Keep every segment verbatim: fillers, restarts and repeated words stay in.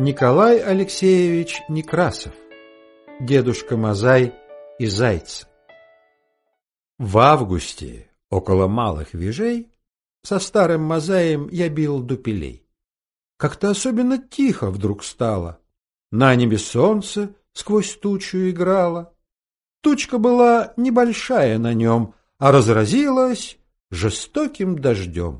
Николай Алексеевич Некрасов. Дедушка Мазай и зайцы. В августе, около Малых Вежей, со старым Мазаем я бил дупелей. Как-то особенно тихо вдруг стало. На небе солнце сквозь тучу играло. Тучка была небольшая на нем, а разразилась жестоким дождем.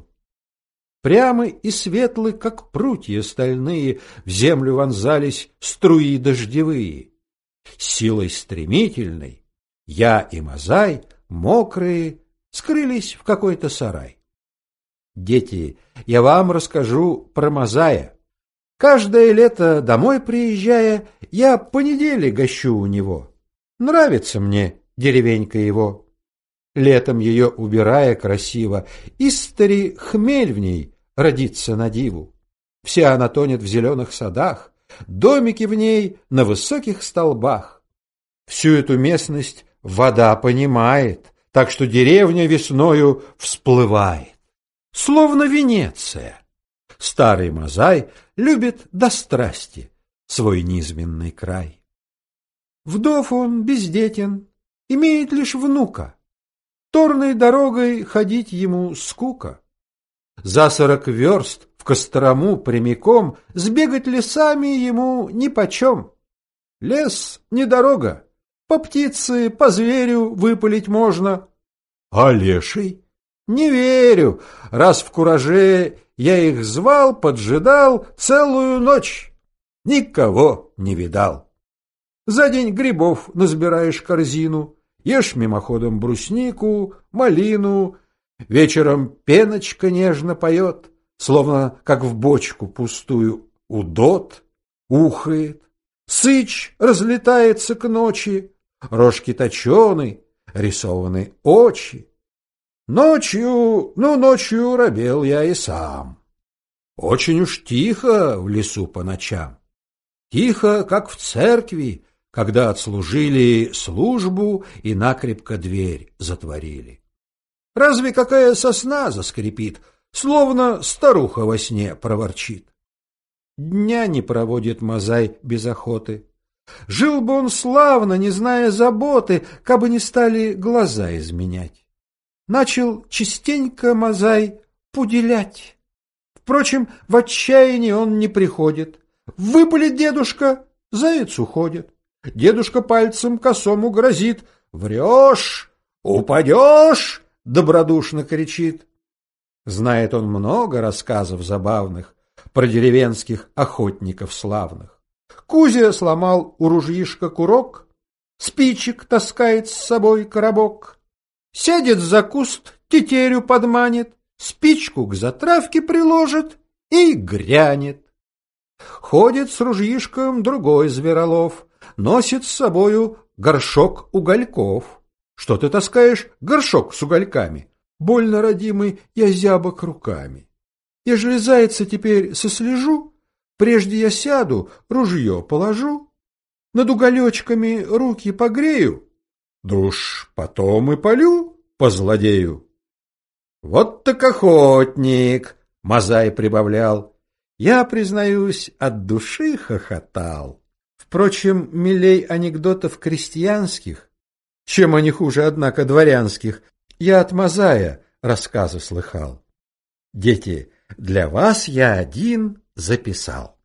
Прямы и светлы, как прутья стальные, в землю вонзались струи дождевые. Силой стремительной я и Мазай, мокрые, скрылись в какой-то сарай. Дети, я вам расскажу про Мазая. Каждое лето, домой приезжая, я по неделе гощу у него. Нравится мне деревенька его. Летом ее убирая красиво, истори хмель в ней родится на диву. Вся она тонет в зеленых садах, домики в ней на высоких столбах. Всю эту местность вода понимает, так что деревня весною всплывает. Словно Венеция. Старый Мазай любит до страсти свой низменный край. Вдов он бездетен, имеет лишь внука. Торной дорогой ходить ему скука. За сорок верст в Кострому прямиком сбегать лесами ему нипочем. Лес не дорога, по птице, по зверю выпалить можно. А леший? Не верю, раз в кураже я их звал, поджидал целую ночь. Никого не видал. За день грибов назбираешь корзину, ешь мимоходом бруснику, малину. Вечером пеночка нежно поет, словно как в бочку пустую удот, ухает. Сыч разлетается к ночи, рожки точены, рисованы очи. Ночью, ну, ночью робел я и сам. Очень уж тихо в лесу по ночам. Тихо, как в церкви, когда отслужили службу и накрепко дверь затворили. Разве какая сосна заскрипит, словно старуха во сне проворчит. Дня не проводит Мазай без охоты. Жил бы он славно, не зная заботы, кабы не стали глаза изменять. Начал частенько Мазай пуделять. Впрочем, в отчаянии он не приходит. Выпалит дедушка, заяц уходит. Дедушка пальцем косому грозит. «Врешь, упадешь!» — добродушно кричит. Знает он много рассказов забавных про деревенских охотников славных. Кузя сломал у ружьишка курок, спичек таскает с собой коробок. Сядет за куст, тетерю подманит, спичку к затравке приложит и грянет. Ходит с ружьишком другой зверолов, носит с собою горшок угольков. Что ты таскаешь горшок с угольками? Больно, родимый, я зябок руками. Ежели зайца теперь сослежу, прежде я сяду, ружье положу, над уголечками руки погрею, да уж потом и полю по злодею. Вот так охотник, Мазай прибавлял. Я, признаюсь, от души хохотал. Впрочем, милей анекдотов крестьянских, чем они хуже, однако, дворянских, я от Мазая рассказы слыхал. Дети, для вас я один записал.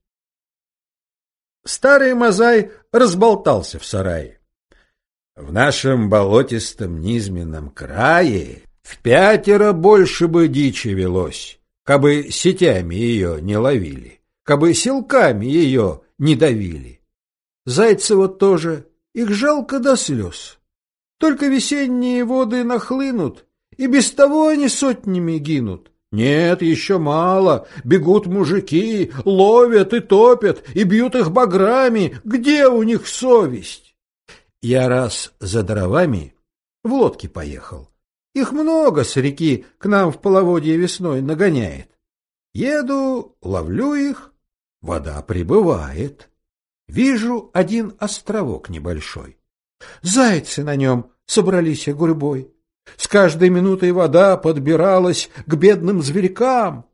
Старый Мазай разболтался в сарае. В нашем болотистом низменном крае в пятеро больше бы дичи велось, кабы сетями ее не ловили, кабы силками ее не давили. Зайцы вот тоже, их жалко до слез. Только весенние воды нахлынут, и без того они сотнями гинут. Нет, еще мало, бегут мужики, ловят и топят, и бьют их баграми. Где у них совесть? Я раз за дровами в лодке поехал. Их много с реки к нам в половодье весной нагоняет. Еду, ловлю их, вода прибывает. Вижу один островок небольшой. Зайцы на нем собрались гурьбой. С каждой минутой вода подбиралась к бедным зверькам.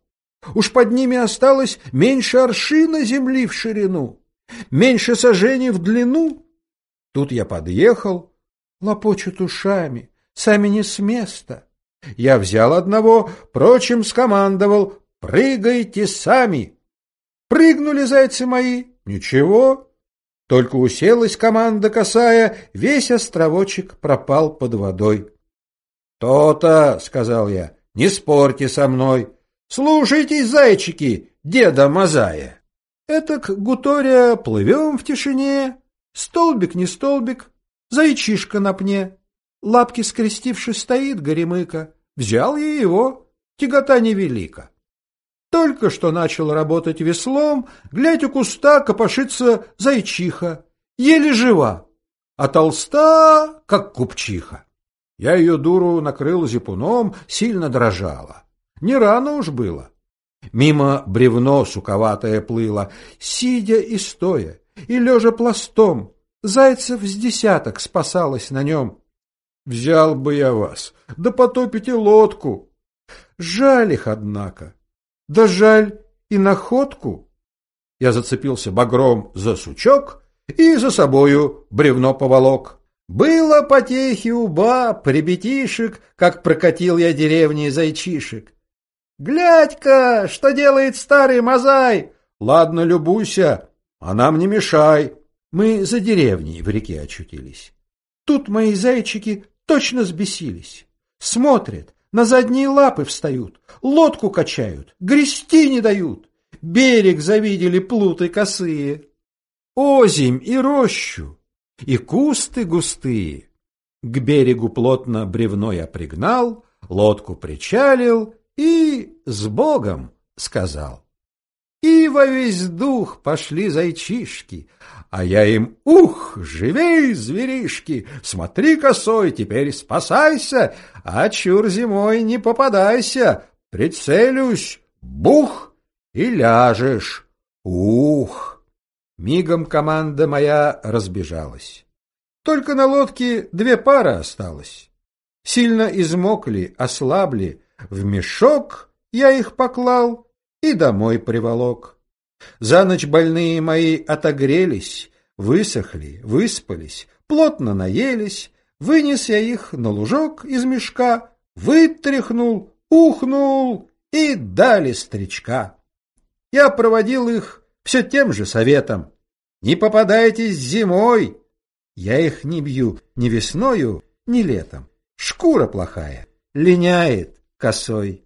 Уж под ними осталось меньше аршина земли в ширину, меньше сажений в длину. Тут я подъехал, лопочут ушами, сами не с места. Я взял одного, прочим скомандовал: «Прыгайте сами!» Прыгнули зайцы мои, ничего. Только уселась команда косая, весь островочек пропал под водой. «То-то, — сказал я, — не спорьте со мной. Слушайтесь, зайчики, деда Мазая. Этак, гуторя, плывем в тишине, столбик не столбик, зайчишка на пне. Лапки скрестивши стоит горемыка, взял я его, тягота невелика. Только что начал работать веслом, глядь, у куста копошится зайчиха, еле жива, а толста, как купчиха. Я ее дуру накрыл зипуном, сильно дрожала. Не рано уж было. Мимо бревно суковатое плыло, сидя и стоя, и лежа пластом. Зайцев с десяток спасалось на нем. Взял бы я вас, да потопите лодку. Жаль их, однако. Да жаль и находку. Я зацепился багром за сучок и за собою бревно поволок. Было потехи у баб, ребятишек, как прокатил я деревни зайчишек. «Глядь-ка, что делает старый Мазай!» «Ладно, любуйся, а нам не мешай». Мы за деревней в реке очутились. Тут мои зайчики точно взбесились. Смотрят, на задние лапы встают, лодку качают, грести не дают. Берег завидели плуты косые, озимь и рощу, и кусты густые. К берегу плотно бревно я пригнал, лодку причалил и с Богом сказал. И во весь дух пошли зайчишки, а я им: ух, живей, зверишки, смотри, косой, теперь спасайся, а чур зимой не попадайся, прицелюсь, бух, и ляжешь, ух. Мигом команда моя разбежалась. Только на лодке две пары осталось. Сильно измокли, ослабли, в мешок я их поклал и домой приволок. За ночь больные мои отогрелись, высохли, выспались, плотно наелись, вынес я их на лужок из мешка, вытряхнул, ухнул и дали стричка. Я проводил их все тем же советом: не попадайтесь зимой. Я их не бью ни весною, ни летом. Шкура плохая, линяет косой.